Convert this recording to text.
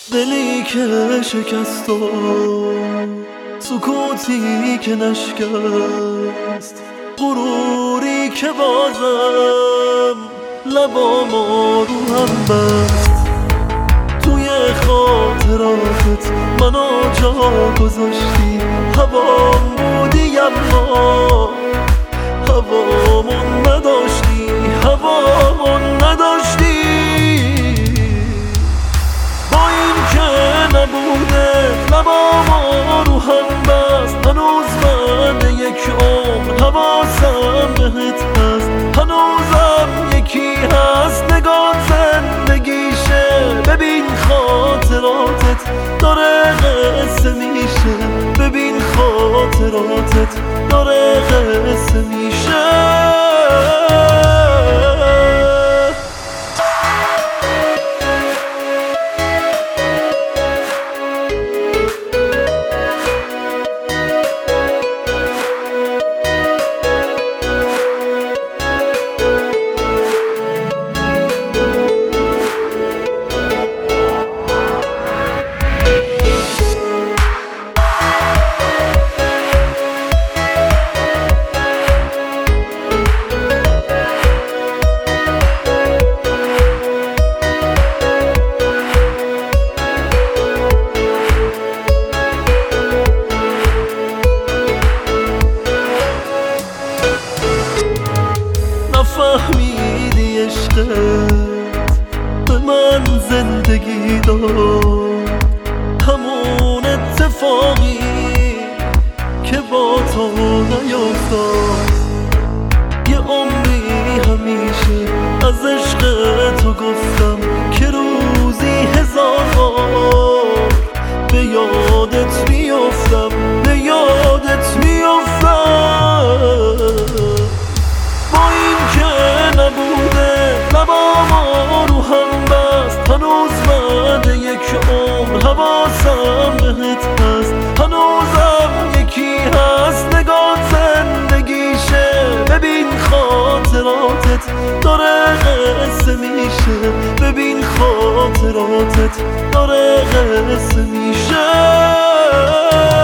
دلی که شکست و سکوتی که نشکست، غروری که بازم لبامو رو هم بست. توی خاطراتت منو جا گذاشتی، هوام بودی اما هوامون نداشتی، هوامون نداشتی. با این که نبوده لبامو رو هم بست، هنوز بعد یک عمر حواسم بهت هست، هنوزم یکی هست. نگاه زندگیشه، ببین خاطراتت داره قصه میشه، ببین خاطراتت داره قصه میشه. نفهمیدی عشقت به من زندگی داد، همون اتفاقی که با تو نیفتاد. یه عمری همیشه از عشق تو گفتم که روزی 1000 بار به یادت میافتم، به یادت میافتم. با این که نبوده لبامو رو هم بست، هنوز بعد یک عمر حواسم بهت هست، هنوزم یکی هست. نگاه زندگیشه، ببین خاطراتت داره قصه میشه، ببین خاطراتت داره قصه میشه.